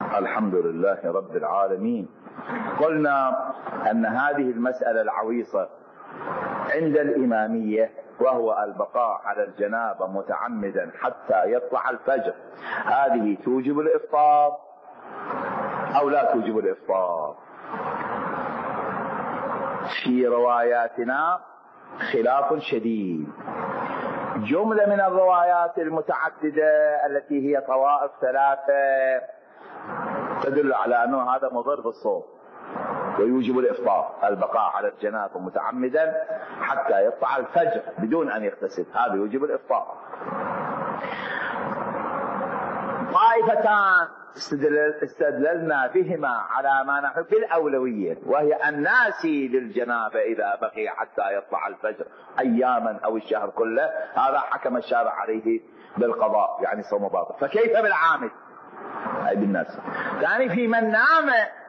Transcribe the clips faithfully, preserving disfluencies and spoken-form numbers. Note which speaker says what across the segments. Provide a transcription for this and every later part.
Speaker 1: الحمد لله رب العالمين. قلنا أن هذه المسألة العويصة عند الإمامية وهو البقاء على الجنابة متعمدا حتى يطلع الفجر، هذه توجب الإفطار أو لا توجب الإفطار؟ في رواياتنا خلاف شديد. جملة من الروايات المتعددة التي هي طوائف ثلاثة تدل على أنه هذا مضر بالصوم ويوجب الإفطار، البقاء على الجنابة متعمدا حتى يطلع الفجر بدون أن يغتسل، هذا يوجب الإفطار. طائفتان استدللنا بهما على ما نحن بالأولوية، وهي الناسي للجنابة إذا بقي حتى يطلع الفجر أياما أو الشهر كله، هذا حكم الشارع عليه بالقضاء يعني صوم باطل. فكيف بالعامد أي بالناس؟ يعني في من نام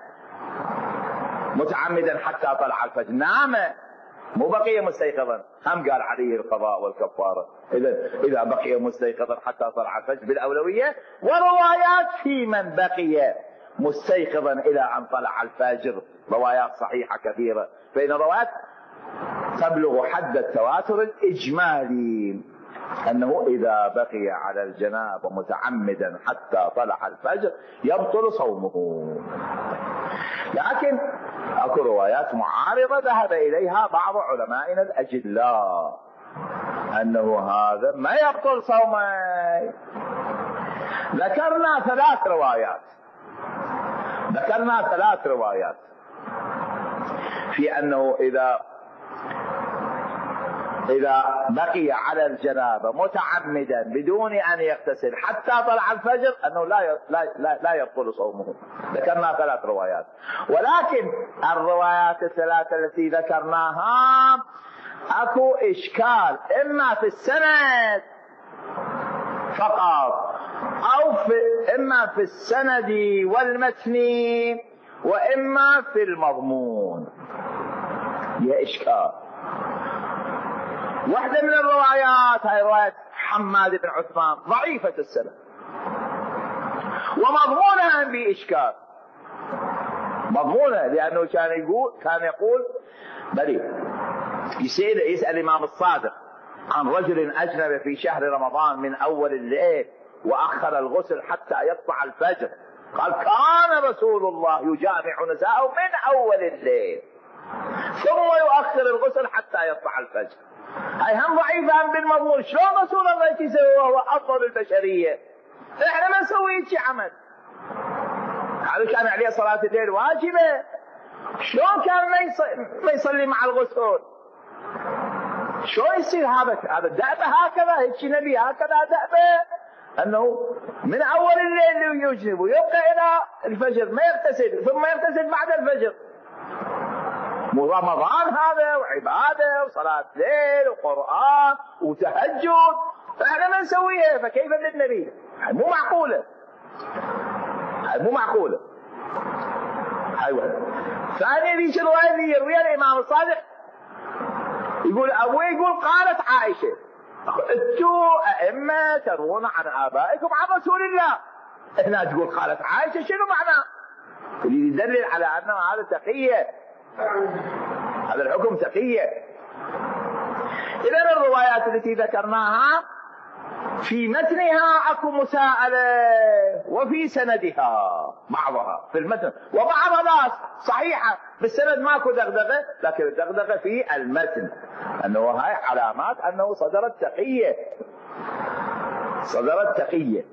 Speaker 1: متعمدا حتى طلع الفجر، نام مو بقي مستيقظا، هم قال عليه القضاء والكفارة. إذا إذا بقي مستيقظا حتى طلع الفجر بالأولوية. وروايات في من بقي مستيقظا إلى أن طلع الفجر، روايات صحيحة كثيرة، فإن الروايات تبلغ حد التواتر الإجمالي أنه إذا بقي على الجنابة متعمدا حتى طلع الفجر يبطل صومه. لكن أكو روايات معارضة ذهب إليها بعض علمائنا الأجلاء أنه هذا ما يبطل صومه. ذكرنا ثلاث روايات ذكرنا ثلاث روايات في أنه إذا إذا بقي على الجنابة متعمدا بدون أن يغتسل حتى طلع الفجر أنه لا لا لا يبطل صومه. ذكرنا ثلاث روايات، ولكن الروايات الثلاثة التي ذكرناها أكو إشكال، إما في السند فقط أو في إما في السند والمتن وإما في المضمون، هي إشكال. واحدة من الروايات هي رواية حماد بن عثمان ضعيفة السند ومضمونها بإشكال، مضمونها لأنه كان يقول كان يقول بلي يسأل يسأل الإمام الصادق عن رجل أجنب في شهر رمضان من أول الليل وأخر الغسل حتى يطلع الفجر، قال كان رسول الله يجامع نساءه من أول الليل ثم يؤخر الغسل حتى يطلع الفجر. هاي هم ضعيفة هم بالمضمون. شلون رسول الله يسوي وهو أفضل البشرية؟ احنا ما نسوي شيء عمل. هذا كان عليه صلاة الليل واجبة، شلون كان ما يصلي مع الغسل؟ شلون يصير هذا؟ هذا دأبه هكذا، هيك نبي هكذا دأبه أنه من أول الليل يجنب ويبقى إلى الفجر ما يغتسل ثم يغتسل بعد الفجر. مو رمضان هذا وعبادة وصلاة ليل وقرآن وتهجد، فاحنا ما نسويها، فكيف بالنبي؟ مو معقولة، مو معقولة. هاي واحد. ثانيا ذيك الرواية اللي يرويها الإمام الصادق يقول أبوي يقول قالت عائشة انتوا أئمة ترون عن آبائكم عن رسول الله، هنا تقول قالت عائشة، شنو معناه؟ اللي يدلل على أنه هذا تقية، هذا الحكم تقية. إذن الروايات التي ذكرناها في متنها أكو مساءلة وفي سندها بعضها في المتن، وبعضها صحيحة بالسند ماكو دغدغة، لكن الدغدغة في المتن، أنه هاي علامات أنه صدرت تقية صدرت تقية.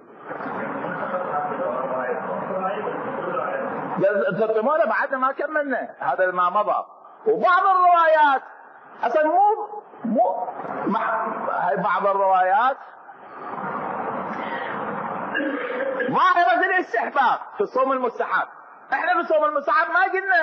Speaker 1: تطمئنوا بعد ما كملنا هذا ما مضى. وبعض الروايات اصلا مو مو هاي بعض الروايات ظاهرة الاستحباب في الصوم المستحب. احنا في الصوم المستحب ما قلنا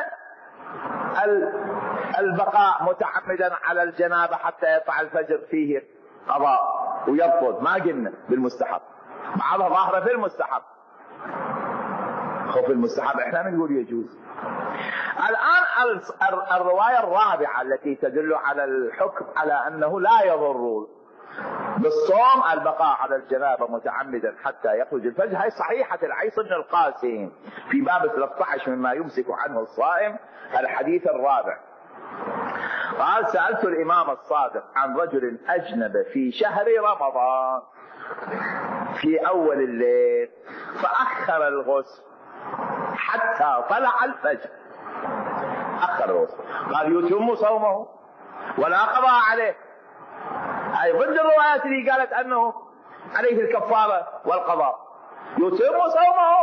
Speaker 1: البقاء متعمدا على الجنابة حتى يطلع الفجر فيه قضاء ويبطل، ما قلنا بالمستحب، بعضها ظاهرة في المستحب. خوف المستحب احنا نقول يجوز. الآن الرواية الرابعة التي تدل على الحكم على أنه لا يضر بالصوم البقاء على الجنابة متعمدا حتى يخرج الفجر. هاي صحيحة العيص بن القاسم في باب ثلاثة عشر مما يمسك عنه الصائم، الحديث الرابع. قال: سألت الإمام الصادق عن رجل أجنب في شهر رمضان في أول الليل فأخر الغسل حتى طلع الفجر. أخر الغسل، قال: يتم صومه ولا قضاء عليه. أي ضد الروايات اللي قالت أنه عليه الكفارة والقضاء. يتم صومه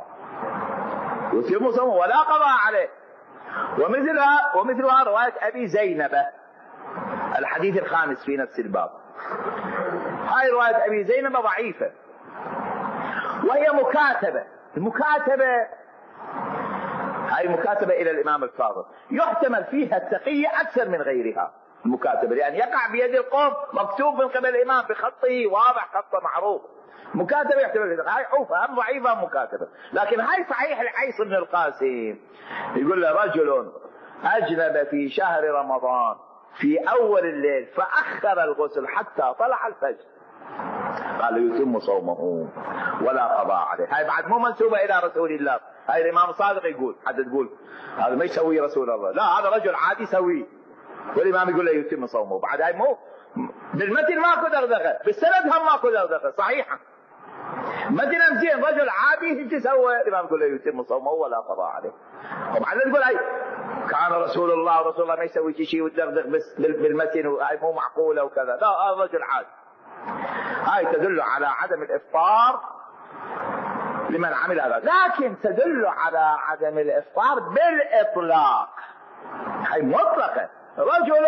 Speaker 1: يتم صومه ولا قضاء عليه. ومثلها ومثلها رواية أبي زينب الحديث الخامس في نفس الباب. هاي رواية أبي زينب ضعيفة وهي مكاتبة. المكاتبة هاي مكاتبة إلى الإمام الكاظم، يحتمل فيها التقية أكثر من غيرها. المكاتبة لأن يقع بيد القوم مكتوب من قبل الإمام بخطه واضح، خطه معروف. مكاتبة يحتمل فيها. هاي حوفة هم ضعيفة مكاتبة، لكن هاي صحيح العيص بن القاسم. يقول له: رجل أجنب في شهر رمضان في أول الليل فأخر الغسل حتى طلع الفجر. قال: يتم صومه ولا قضاء عليه. هاي بعد مو منسوبة إلى رسول الله. هاي الإمام الصادق يقول، حتى تقول هذا ما يسوي رسول الله، لا هذا رجل عادي يسويه، والإمام يقول له يتم صومه. بعد هاي مو بالمتن ماكو دغدغة، بالسند هم ماكو دغدغة، صحيحة. متن زين، رجل عادي هيك سوى، الإمام يقول له يتم صومه ولا قضاء عليه. وبعدين تقول هاي كان رسول الله ورسول الله ما يسوي شيء وتدغدغ بس بالمتن، وهاي مو معقولة وكذا، لا هذا رجل عادي. هاي تدل على عدم الإفطار لمن عمل هذا، لكن تدل على عدم الإفطار بالإطلاق. هاي مطلقة. رجل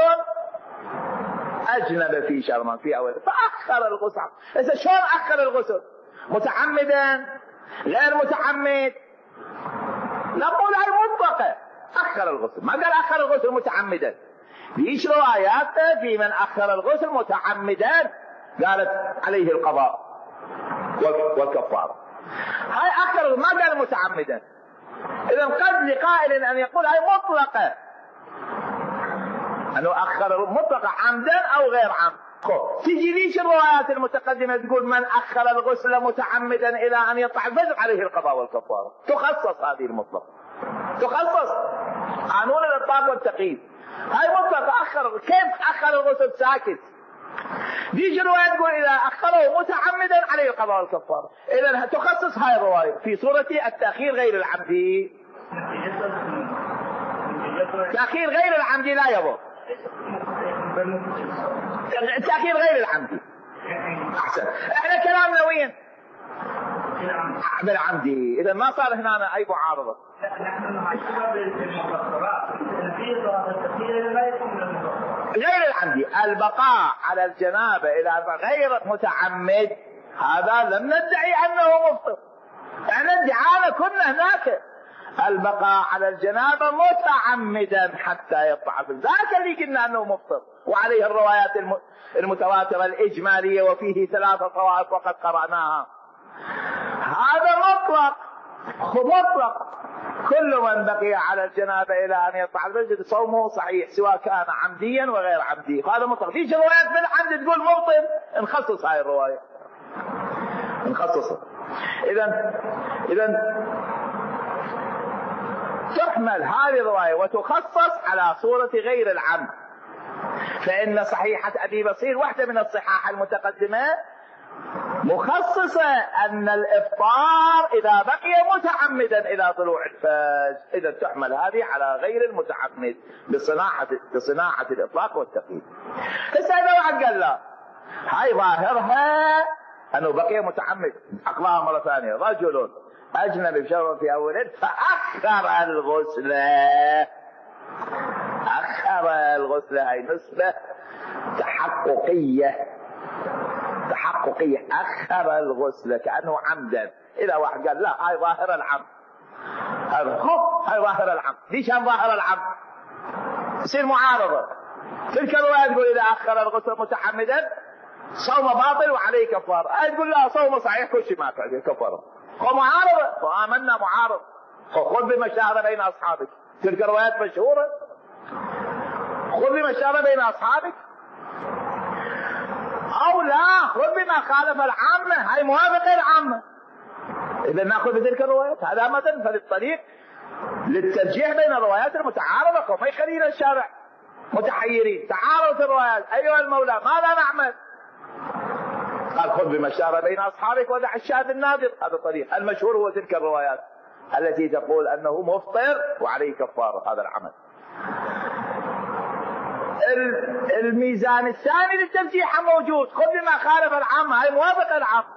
Speaker 1: أجنب في شهر في أول فأخر الغسل. إذا شلون أخر الغسل؟ متعمدا غير متعمد؟ نقول هاي مطلقة. أخر الغسل، ما قال أخر الغسل متعمدا. ليش روايات في من أخر الغسل متعمدا قالت عليه القضاء والكفارة. هاي أخر ما قال متعمدا. إذا قد لقائل أن يقول هاي مطلقة، أنه أخر مطلقة عمدا أو غير عمد. تجي ليش الروايات المتقدمة تقول من أخر الغسل متعمدا إلى أن يطلع الفجر عليه القضاء والكفارة؟ تخصص هذه المطلقة، تخصص قانون الإطلاق والتقييد. هاي مطلقة. أخر، كيف أخر الغسل ساكت؟ ديش الرواية تقول إذا أخره متعمدا عليه القضاء والكفارة. إذا تخصص هاي الرواية في صورة التأخير غير العمدي. تأخير غير العمدي لا يضر. التأخير غير العمدي أحسن. إحنا كلامنا وين؟ بالعمدي. إذا ما صار هنا أي معارضة. غير العمدي البقاء على الجنابة إلى غير متعمد، هذا لم ندعي أنه مفطر. احنا ادعانا كنا هناك البقاء على الجنابة متعمدا حتى يطلع الفجر، ذاك اللي قلنا أنه مفطر، وعليه الروايات المتواترة الإجمالية وفيه ثلاثة طوائف وقد قرأناها. هذا مطلق مطلق. كل من بقي على الجنابة إلى أن يطلع الفجر صومه صحيح سواء كان عمديا وغير عمدي. هذا مطلق. فيش روايات بالعمد تقول مبطل، نخصص هاي الرواية، نخصصها. إذا إذا تحمل هذه الرواية وتخصص على صورة غير العمد. فإن صحيحة أبي بصير واحدة من الصحاح المتقدمة مخصصة أن الإفطار إذا بقي متعمدا إلى طلوع الفجر. إذا تحمل هذه على غير المتعمد بصناعة بصناعة الإطلاق والتقييد. هسه إذا واحد قال لا هاي ظاهرها أنه بقي متعمد، أقلها مرة ثانية. رجل أجنبي بشهر في أول فأخر الغسل، أخر الغسل هاي نسبة تحققية تحققية. أخر الغسل كأنه عمدا. إذا واحد قال لا هاي ظاهر العمد، هاي ظاهر العمد. ليش هم ظاهر العمد؟ يصير معارضة. تلك الرواية تقول إذا أخر الغسل متعمدا صوم باطل وعليه كفارة، هاي تقول لا صوم صحيح كل شيء ما عليه كفارة. ومعارضة، فآمنا معارض. خذ بما اشتهر بين أصحابك. تلك الروايات مشهورة. خذ بما اشتهر بين أصحابك. أو لا خذ بما خالف العامة، هاي موافقة العامة، إذا نأخذ بتلك الروايات. هذا مثلا فللطريق للترجيح بين الروايات المتعارضة، وما يخلينا الشارع متحيرين. تعارضت الروايات، أيها المولى ماذا نعمل؟ قال خذ بما اشتهر بين أصحابك ودع الشاذ النادر. هذا الطريق المشهور هو تلك الروايات التي تقول أنه مفطر وعليه كفارة. هذا العمل. الميزان الثاني للترجيح موجود، خذ بما خالف العامة، هي موافقة العامة.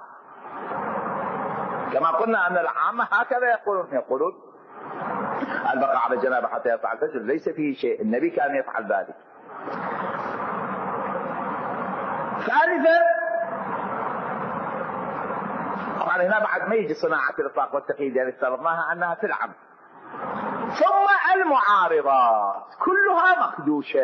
Speaker 1: كما قلنا أن العامة هكذا يقولون يقولون البقاء على الجنابة حتى يطلع الفجر ليس فيه شيء، النبي كان يفعل ذلك. ثالثا طبعا هنا بعد ما يجي صناعة الإطلاق والتقييد يعني افترضناها أنها في العمد. ثم المعارضات كلها مخدوشة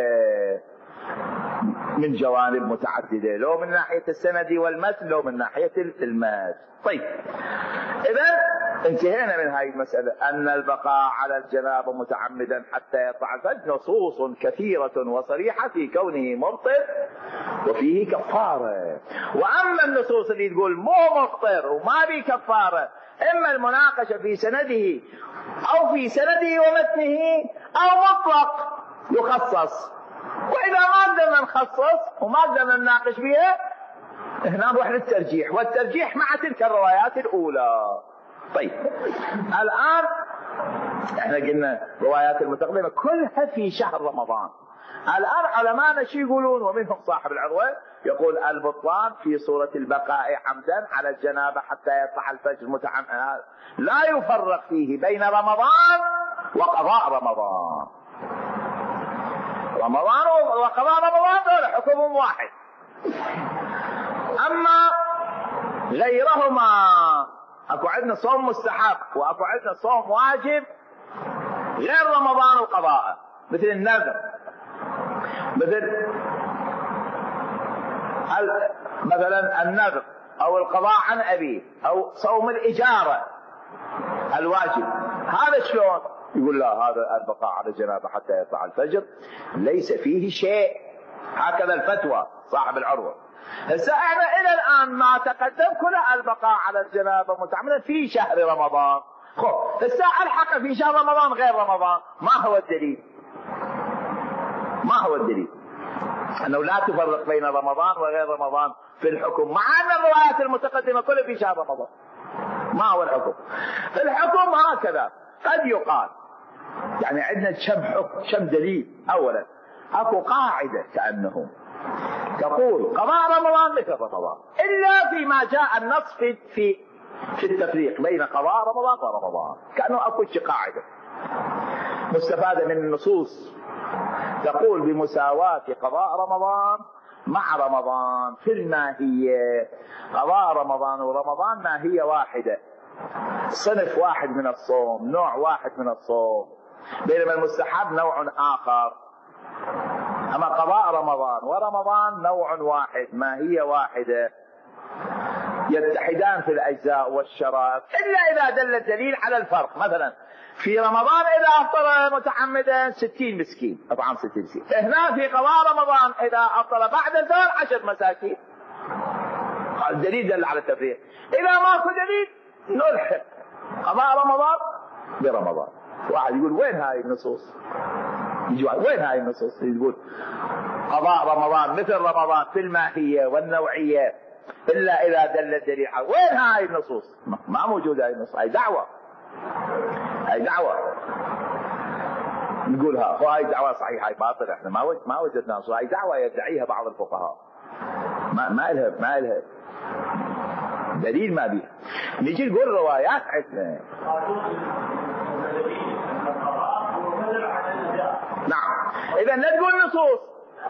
Speaker 1: من جوانب متعددة، لو من ناحية السند والمتن لو من ناحية المتن. طيب إذا انتهينا من هذه المسألة أن البقاء على الجنابة متعمدا حتى يطلع الفجر نصوص كثيرة وصريحة في كونه مفطر وفيه كفارة. وأما النصوص اللي تقول مو مفطر وما بيه كفارة، إما المناقشة في سنده أو في سنده ومتنه أو مطلق يخصص، وإذا ما قدرنا نخصص وما قدرنا نناقش فيها هنا نروح للترجيح، والترجيح مع تلك الروايات الأولى. طيب الآن احنا قلنا روايات المتقدمة كلها في شهر رمضان. الآن علماءنا شو يقولون؟ ومنهم صاحب العروة يقول البطلان في صورة البقاء عمدا على الجنابة حتى يطلع الفجر متعمدا، لا يفرق فيه بين رمضان وقضاء رمضان. رمضان وقضاء رمضان دول حكمهم واحد. أما غيرهما اكو عندنا صوم مستحب واكو عندنا صوم واجب غير رمضان وقضاء، مثل النذر، مثل مثلا النذر او القضاء عن ابيه او صوم الاجاره الواجب. هذا شلون؟ يقول لا هذا البقاء على الجنابه حتى يطلع الفجر ليس فيه شيء، هكذا الفتوى صاحب العروه. هسه احنا الى الان ما تقدم كله البقاء على الجنابه متعمدا في شهر رمضان. خب هسه الحق في شهر رمضان غير رمضان، ما هو الدليل؟ ما هو الدليل؟ انه لا تفرق بين رمضان وغير رمضان في الحكم، مع ان الروايات المتقدمه كلها في شهر رمضان. ما هو الحكم؟ الحكم هكذا قد يقال يعني عندنا كم حكم كم دليل. اولا اكو قاعده كانهم تقول قضاء رمضان مثل رمضان، الا فيما جاء النص في في في التفريق بين قضاء رمضان ورمضان، كانه اكو قاعده مستفاده من النصوص تقول بمساواة قضاء رمضان مع رمضان في الماهية. قضاء رمضان ورمضان ماهية واحدة، صنف واحد من الصوم، نوع واحد من الصوم، بينما المستحب نوع آخر. أما قضاء رمضان ورمضان نوع واحد، ماهية واحدة، يتحدان في الأجزاء والشرائط إلا إذا دل الدليل على الفرق. مثلا في رمضان إذا أفطر متعمدا ستين مسكين أطعام ستين مسكين، هنا في قضاء رمضان إذا أفطر بعد الزوال عشر مساكين. الدليل دل على التفريق. إذا ماكو دليل نلحق قضاء رمضان برمضان. واحد يقول وين هاي النصوص؟ يجي وين هاي النصوص؟ يقول قضاء رمضان مثل رمضان في الماهية والنوعية إلا إذا دل الدليل على. وين هاي النصوص؟ ما موجودة هاي النصوص. هاي دعوة، هاي دعوة نقولها هاي دعوة صحيحة، هاي باطل، احنا ما وجد ما وجدنا نصوص. هاي دعوة يدعيها بعض الفقهاء ما ما لها ما لها دليل ما بيها. نجي نقول روايات عندنا. نعم إذا لا تقول نصوص.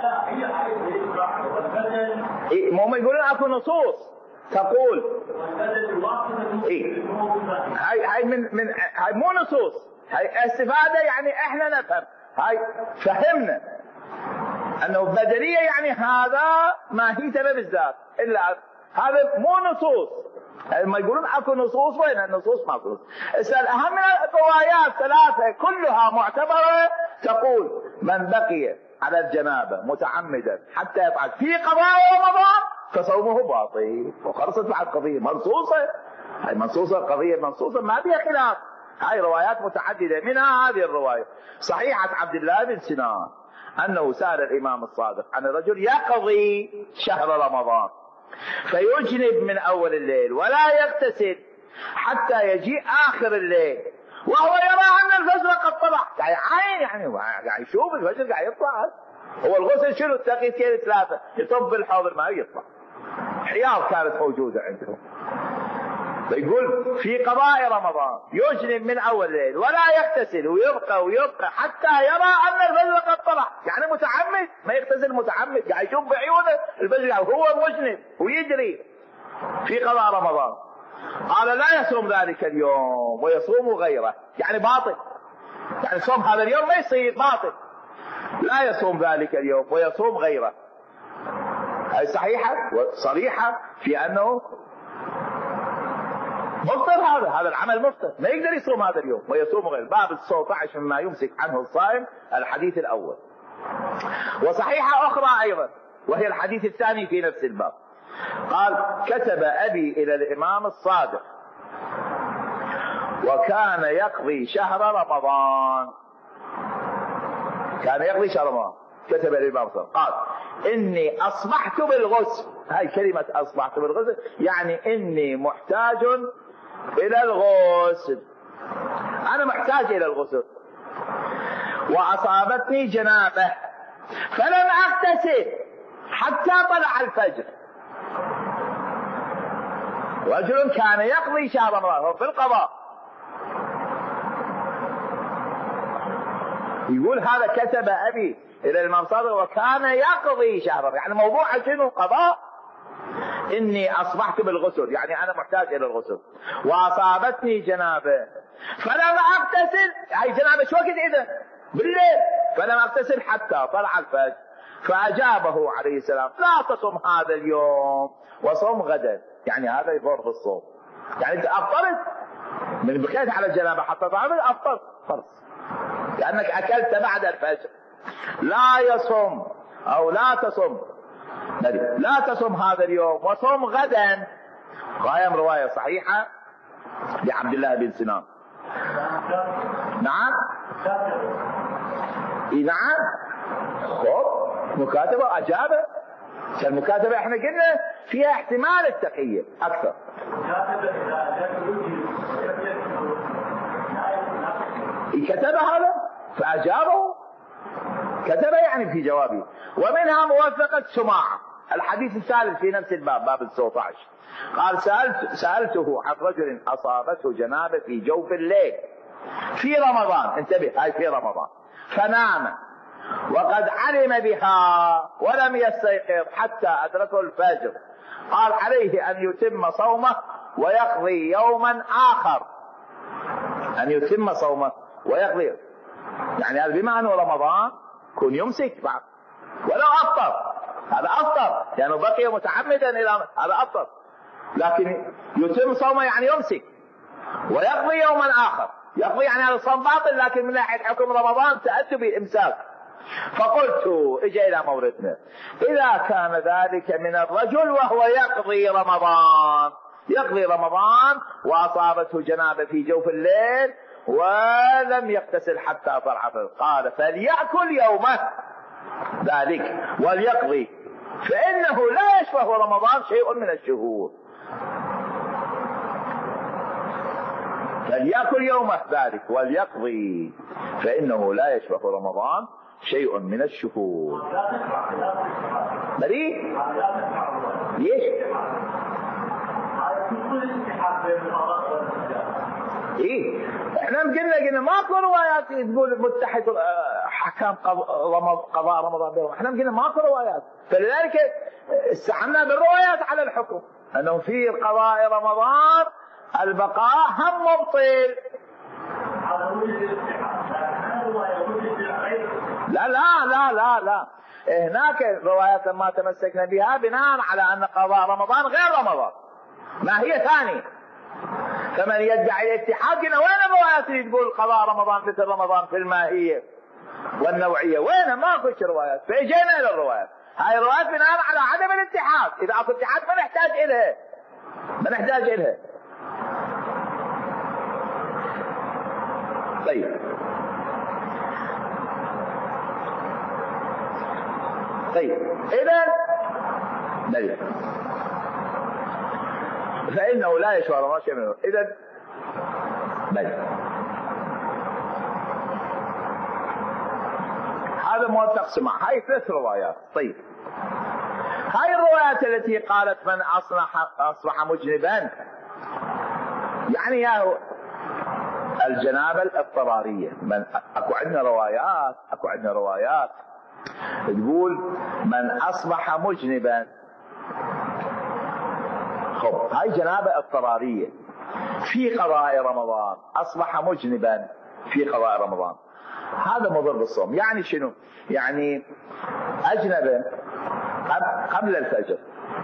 Speaker 1: إيه مو ما يقولون اكو نصوص تقول إيه هاي هاي من من هاي مو نصوص، هاي استفادة يعني احنا نفهم. هاي فهمنا انه بدلية يعني هذا ما هي سبب الذات، الا هذا مو نصوص. لما يقولون اكو نصوص وين النصوص؟ ما نصوص. اسال اهم من الروايات ثلاثة كلها معتبرة تقول من بقي على الجنابة متعمدا حتى يفعل في قضاء رمضان فصومه باطل. وخلصت بعد قضية منصوصة، هاي منصوصة، قضية منصوصة ما فيها خلاف. هاي روايات متعددة، منها هذه الرواية صحيحة عبد الله بن سنان أنه سأل الإمام الصادق عن الرجل يقضي شهر رمضان فيجنب من أول الليل ولا يغتسل حتى يجيء آخر الليل وهو يرى أن الفجر قد طلع. يعني عين، يعني قاعد يشوف الفجر قاعد يطلع. هو الغسل شنو؟ التقيتين ثلاثة، يطب الحوض الماء يطلع. حياض كانت موجودة عندهم. يقول في قضاء رمضان يجنب من أول الليل ولا يغتسل ويبقى ويبقى حتى يرى أن الفجر قد طلع. يعني متعمد، ما يغتسل متعمد، قاعد يشوف بعيونه الفجر هو مجنب ويجري في قضاء رمضان. قال لا يصوم ذلك اليوم ويصوم غيره، يعني باطل، يعني صوم هذا اليوم ما يصير، باطل. لا يصوم ذلك اليوم ويصوم غيره. هذه صحيحة وصريحة في أنه مفطر، هذا هذا العمل مفطر، ما يقدر يصوم هذا اليوم ويصوم غيره. باب التسعة عشر مما يمسك عنه الصائم، الحديث الأول. وصحيحة أخرى أيضا وهي الحديث الثاني في نفس الباب. قال كتب أبي إلى الإمام الصادق وكان يقضي شهر رمضان، كان يقضي شهر رمضان. كتب الإمام الصادق قال إني أصبحت بالغسل. هاي كلمة أصبحت بالغسل يعني إني محتاج إلى الغسل، أنا محتاج إلى الغسل. وأصابتني جنابة فلم أغتسل حتى طلع الفجر. رجل كان يقضي شهر رمضان، هو في القضاء، يقول هذا كتب أبي إلى الإمام الصادق وكان يقضي شهر، يعني موضوع شنو؟ قضاء. إني أصبحت بالغسل يعني أنا محتاج إلى الغسل. وأصابتني جنابة فلم أغتسل، هاي جنابة شو وقت إذا؟ بالليل. فلم أغتسل حتى طلع الفجر. فأجابه عليه السلام لا تصم هذا اليوم وصم غدا، يعني هذا يضر في الصوم. يعني أنت أفطرت من بكيت على الجنابة حتى طعمت، أفطرت خلص لأنك أكلت بعد الفجر. لا يصم أو لا تصم، لا تصم هذا اليوم وصم غدا. قائم رواية صحيحة لعبد الله بن سنان. نعم إيه نعم. خب مكاتبة أجابة. المكاتبة احنا قلنا فيها احتمال التقية أكثر. كتب هذا فأجابه، كتب يعني في جوابه. ومنها موافقة سماعة، الحديث الثالث في نفس الباب، باب التسعة عشر. قال سألت سألته عن رجل أصابته جنابة في جوف الليل في رمضان، انتبه هاي في رمضان، فنام وقد علم بها ولم يستيقظ حتى أدركه الفجر. قال عليه أن يتم صومه ويقضي يوما آخر. أن يتم صومه ويقضي، يعني هذا بما أنه رمضان كن يمسك بعد ولو أفطر، هذا أفطر لأنه يعني بقي متعمدا إلى هذا أفطر، لكن يتم صومه يعني يمسك ويقضي يوما آخر. يقضي يعني هذا الصوم باطل لكن من ناحية حكم رمضان تأتي بالإمساك. فقلت اجى الى موردنا اذا كان ذلك من الرجل وهو يقضي رمضان، يقضي رمضان واصابته جنابه في جوف الليل ولم يغتسل حتى طلع الفجر، قال فليأكل يومه ذلك وليقضي فانه لا يشبه رمضان شيء من الشهور. فليأكل يومه ذلك وليقضي فانه لا يشبه رمضان شيء من الشهور. بريء ليش؟ ايه احنا قلنا قلنا ماكو روايات تقول متحد حكام قضاء رمضان بينهم، احنا قلنا ماكو روايات، فلذلك استعنا بالروايات على الحكم انه في قضاء رمضان البقاء هم مبطل. لا لا لا لا لا هناك روايات ما تمسكنا بها بناء على ان قضاء رمضان غير رمضان ما هي ثاني. فمن يدعي الاتحاد قلنا وين الروايات اللي تقول قضاء رمضان مثل رمضان في الماهيه والنوعيه؟ وين؟ ما فيش روايات. فاجينا الى الروايات هاي الروايات بناء على عدم الاتحاد. اذا اكو اتحاد ما نحتاج الها، ما نحتاج الها. طيب طيب اذا بل فانه لا يشوى رمضان شيء منه. اذا بل هذا موثق سمع. هاي ثلاث روايات. طيب هاي الروايات التي قالت من اصبح اصبح مجنبا، يعني يا الجنابه الاضطراريه. من اكو عندنا روايات اكو عندنا روايات تقول من اصبح مجنبا. خب هاي جنابه اضطراريه في قضاء رمضان، اصبح مجنبا في قضاء رمضان، هذا مضر بالصوم. يعني شنو؟ يعني اجنب قبل الفجر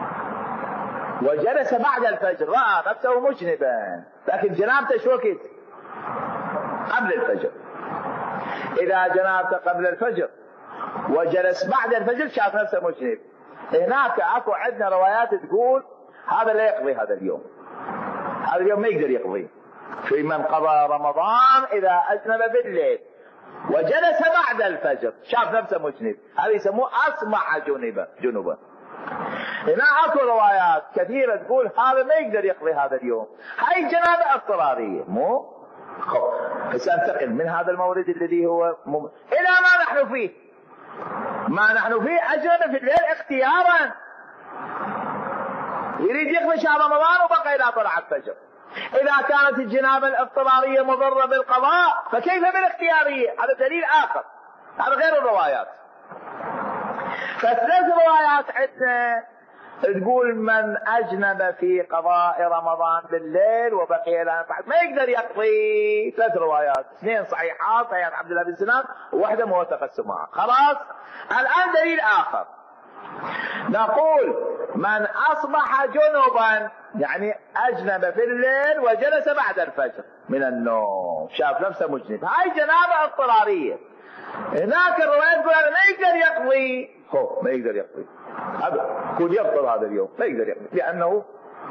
Speaker 1: وجلس بعد الفجر، راى نفسه مجنبا، لكن جنابته شو وقت؟ قبل الفجر. اذا جنابته قبل الفجر وجلس بعد الفجر شاف نفسه مجنب. هناك اكو عندنا روايات تقول هذا لا يقضي هذا اليوم، هذا اليوم ما يقدر يقضي. في من قضى رمضان اذا اجنب بالليل وجلس بعد الفجر شاف نفسه مجنب، هذا يسموه اصبح جنبا جنبا. هنا اكو روايات كثيره تقول هذا ما يقدر يقضي هذا اليوم، هاي جنابه اضطراريه. مو سأنتقل من هذا المورد الذي هو مم... الى ما نحن فيه. ما نحن فيه اجنب في الليل اختيارا، يريد يقضي شهر رمضان وبقى الى طلع الفجر. اذا كانت الجنابه الاضطراريه مضره بالقضاء فكيف بالاختياريه؟ هذا دليل اخر، هذا غير الروايات. فثلاث روايات عندنا تقول من اجنب في قضاء رمضان بالليل وبقي الى بعد ما يقدر يقضي. ثلاث روايات، اثنين صحيحات صحيح عبد الله بن سنان وواحده موثقه السماع. خلاص الان دليل اخر، نقول من اصبح جنبا يعني اجنب في الليل وجلس بعد الفجر من النوم، شاف نفسه مجنب، هاي جنابه اضطراريه. هناك الروايات تقول ما يقدر يقضي. هو ما يقدر يقضي، هذا كل يفطر هذا اليوم ما يقدر يقضي لانه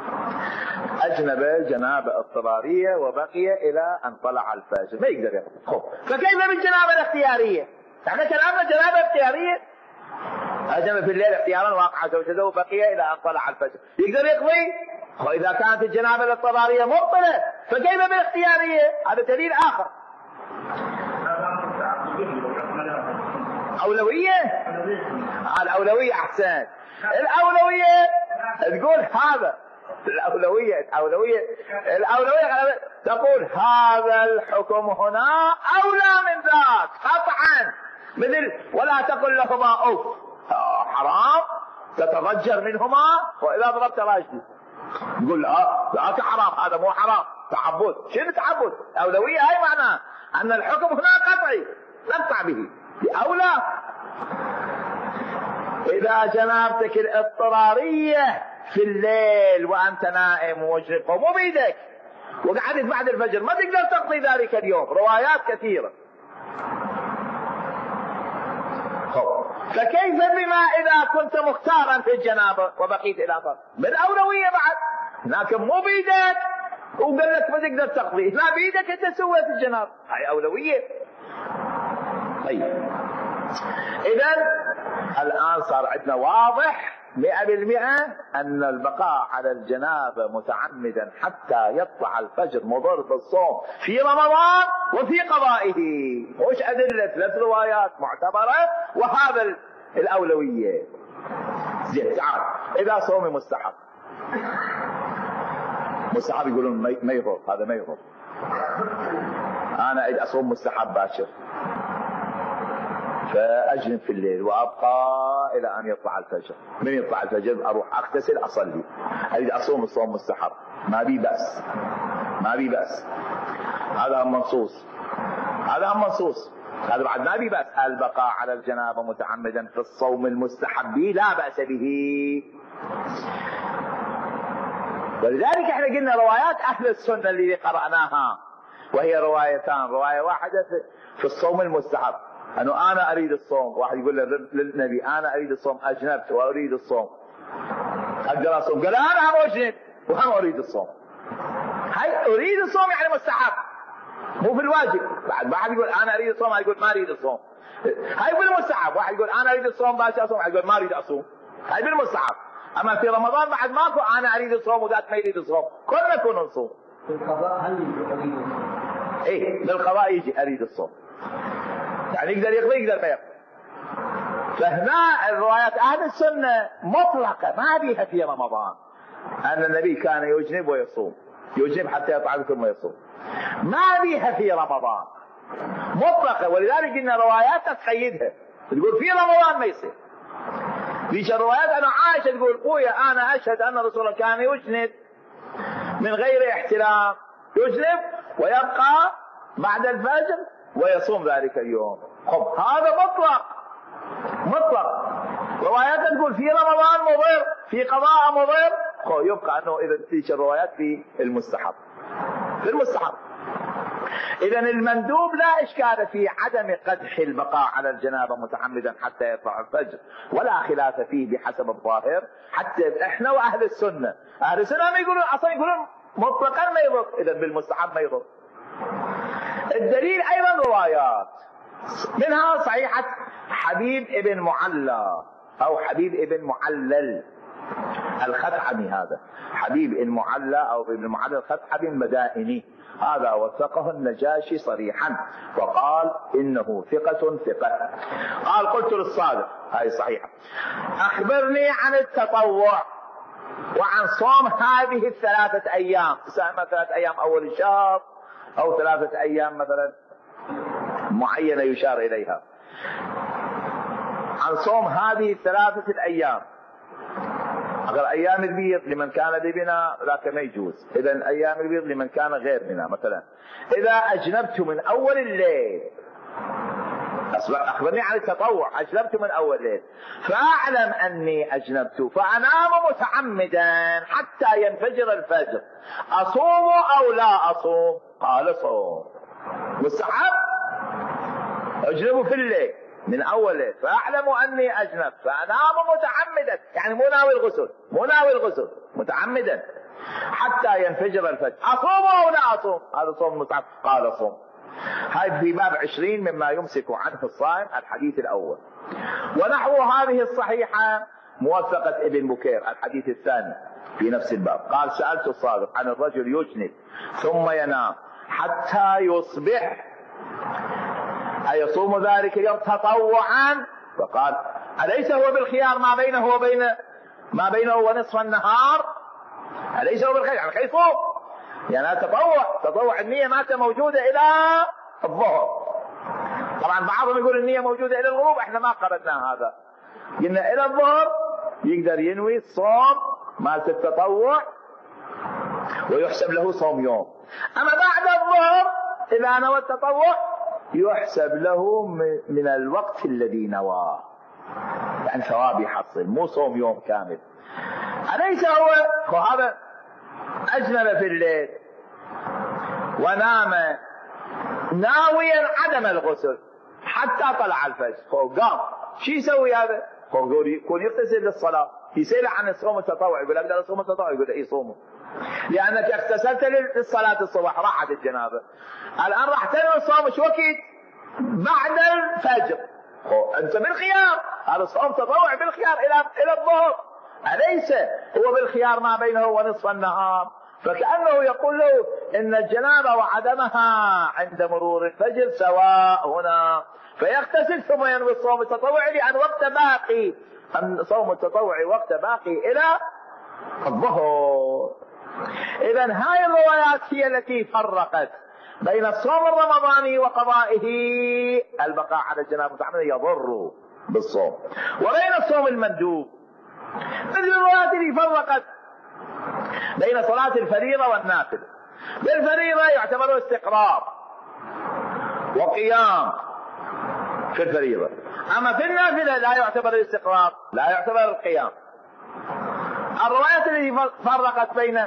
Speaker 1: اجنب جنابه اضطراريه وبقي الى ان طلع الفجر، ما يقدر يقضي. هو فكيف بالجنابه الاختياريه؟ احنا كلامنا جنابه اختياريه، اجنب في الليل اختيارا واقع زوجته وبقي الى ان طلع الفجر، يقدر يقضي؟ واذا كانت الجنابه الاضطراريه مبطله فكيف بالاختياريه؟ هذا دليل اخر. أولوية؟ الأولوية أحسن. الأولوية تقول هذا الأولوية الأولوية الأولوية تقول هذا الحكم هنا أولى من ذاك قطعا، مثل ولا تقل لهما أوف حرام تتضجر منهما وإذا ضربت راجلي تقول لا ذاك حرام هذا مو حرام، تعبد. شنو تعبد؟ الأولوية هاي معناه أن الحكم هنا قطعي نقطع به أولى. إذا جنابتك الاضطرارية في الليل وأنت نائم ومجرب ومو بيدك وقعدت بعد الفجر ما تقدر تقضي ذلك اليوم، روايات كثيرة. فكيف بما إذا كنت مختارا في الجنابة وبقيت إلى فرق بالأولوية بعد؟ هناك مو بيدك وقال لك ما تقدر تقضي، لا بيدك أنت سويت الجنابة، هاي أولوية. طيب إذن الآن صار عندنا واضح مئة بالمئة أن البقاء على الجنابة متعمدا حتى يطلع الفجر مضر بالصوم في رمضان وفي قضائه. وش أدلة؟ ثلاث روايات معتبرة وهذا الأولوية. زين تعال، إذا صومي مستحب، مستحب يقولون ما يضر، هذا ما يضر. أنا إذا أصوم مستحب باشر فأجنب في الليل وأبقى إلى أن يطلع الفجر، من يطلع الفجر أروح أغتسل أصلي، أريد أصوم الصوم مستحب ما بي بأس، ما بي بأس. هذا منصوص، هذا منصوص، هذا بعد ما بي بأس. البقاء على الجنابة متعمدا في الصوم المستحب لا بأس به. ولذلك احنا قلنا روايات أهل السنة اللي قرأناها وهي روايتان، رواية واحدة في الصوم المستحب أنه أنا أريد الصوم، واحد يقول للنبي أنا أريد الصوم أجنبت وأريد الصوم أقدر أصوم؟ قال أنا هم أجنب وهم أريد الصوم. هاي أريد الصوم يعني مستحب مو في الواجب. بعد واحد يقول أنا أريد الصوم، واحد يقول ما أريد الصوم. هاي بالمستحب. واحد يقول أنا أريد الصوم باش أصوم، واحد يقول ما أريد أصوم. هاي بالمستحب. أما في رمضان بعد ماكو أنا أريد الصوم وذاك ما يريد الصوم، كلنا نكون نصوم.
Speaker 2: في القضاء هل أريد الصوم؟
Speaker 1: إيه بالقضاء يجي أريد الصوم، يعني يقدر يقضي يقدر ما يقضي. فهنا الروايات أهل السنة مطلقة ما بيها في رمضان أن النبي كان يجنب ويصوم، يجنب حتى يطعم ثم يصوم، ما بيها في رمضان مطلقة. ولذلك إن روايات تقيدها تقول في رمضان ما يصير. ليش الروايات أنا عائشة تقول قوية أنا أشهد أن الرسول كان يجنب من غير احتلام، يجنب ويبقى بعد الفجر ويصوم ذلك اليوم. خب هذا مطلق مطلق. روايات تقول في رمضان مضر، في قضاء مضر، خب يبقى أنه إذا تلك الروايات في المستحب في المستحب. إذا المندوب لا إشكال في عدم قدح البقاء على الجنابة متعمدا حتى يطلع الفجر، ولا خلاف فيه بحسب الظاهر. حتى إحنا وأهل السنة أهل السنة ما يقولون أصلا، يقولون مطلقا ما يضر، إذا بالمستحب ما يضر. الدليل أيضا روايات، منها صحيحة حبيب ابن معلى أو حبيب ابن معلل الخثعمي. هذا حبيب المعلى أو ابن معلى الخثعمي المدائني، هذا وثقه النجاشي صريحا وقال إنه ثقة ثقة. قال قلت للصادق، هذه صحيحة، أخبرني عن التطوع وعن صوم هذه الثلاثة أيام، سواء ثلاثة أيام أول الشهر أو ثلاثة أيام مثلا معينة يشار إليها، عن صوم هذه الثلاثة الأيام. أقل أيام البيض لمن كان ببنا ذاك ما يجوز، إذا أيام البيض لمن كان غير بنا. مثلا إذا أجنبت من أول الليل، أخبرني عن التطوع، أجنبت من أول الليل فأعلم أني أجنبت فأنام متعمدا حتى ينفجر الفجر، أصوم أو لا أصوم؟ قال صوم. مستحب أجنب في الليل من أول ليل فأعلم أني أجنب فأنام متعمدا، يعني مو ناوي الغسل، مو ناوي الغسل متعمدا حتى ينفجر الفجر، أصوم أو لا أصوم؟ هذا صوم مستحب. قال صوم. هذا في باب عشرين مما يمسك عنه الصائم، الحديث الأول. ونحو هذه الصحيحة موثقة ابن بكير الحديث الثاني في نفس الباب. قال سألت الصادق عن الرجل يجنب ثم ينام حتى يصبح أيصوم ذلك اليوم تطوعا؟ فقال أليس هو بالخيار ما بينه وبين ما بينه ونصف النهار؟ أليس هو بالخيار؟ يعني يصوم، يعني تطوع تطوع النية ماتت موجودة إلى الظهر. طبعا بعضهم يقول النية موجودة إلى الغروب، احنا ما قرأنا هذا، قلنا إلى الظهر يقدر ينوي الصوم مالت التطوع ويحسب له صوم يوم. أما بعد الظهر إذا نوى التطوع يحسب له من الوقت الذي نواه، يعني ثواب يحصل، مو صوم يوم كامل. أليس هو هذا أجنب في الليل ونام ناويا عدم الغسل حتى طلع الفجر، قام شو يسوي هذا؟ يكون يغتسل للصلاة، يسأل عن الصوم التطوع، يقول أقدر أصوم التطوع؟ يقول إيه صومه، لأنك اغتسلت للصلاة الصبح راحت الجنابة، الآن راح تنوي الصوم شو وقت؟ بعد الفجر. أنت بالخيار، هذا الصوم تطوع بالخيار إلى إلى الظهر، أليس هو بالخيار ما بينه ونصف النهار؟ فكأنه يقول له إن الجنابة وعدمها عند مرور الفجر سواء هنا، فيغتسل ثم ينوي الصوم التطوعي لأن وقت باقي، أن صوم التطوع وقت باقي إلى الظهر. إذن هاي الروايات هي التي فرقت بين الصوم الرمضاني وقضائه البقاء على الجنابة متعمدا يضر بالصوم، وبين الصوم المندوب. مثل الروايات اللي فرقت بين صلاة الفريضة والنافلة. بالفريضة يعتبر استقرار وقيام في الفريضة، أما في النافلة لا يعتبر الاستقرار، لا يعتبر القيام. الروايات التي فرقت بين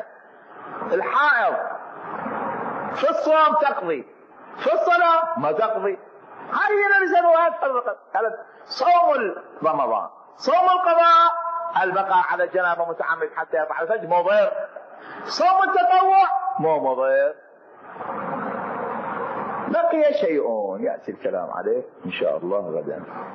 Speaker 1: الحائض في الصوم تقضي، في الصلاة ما تقضي، هذه نلزمها تفرقت. صوم رمضان، صوم القضاء البقاء على الجنابة متعمد حتى يطلع الفجر مضر. صوم التطوع مو مضر. بقي شيء يأتي الكلام عليه إن شاء الله غدا.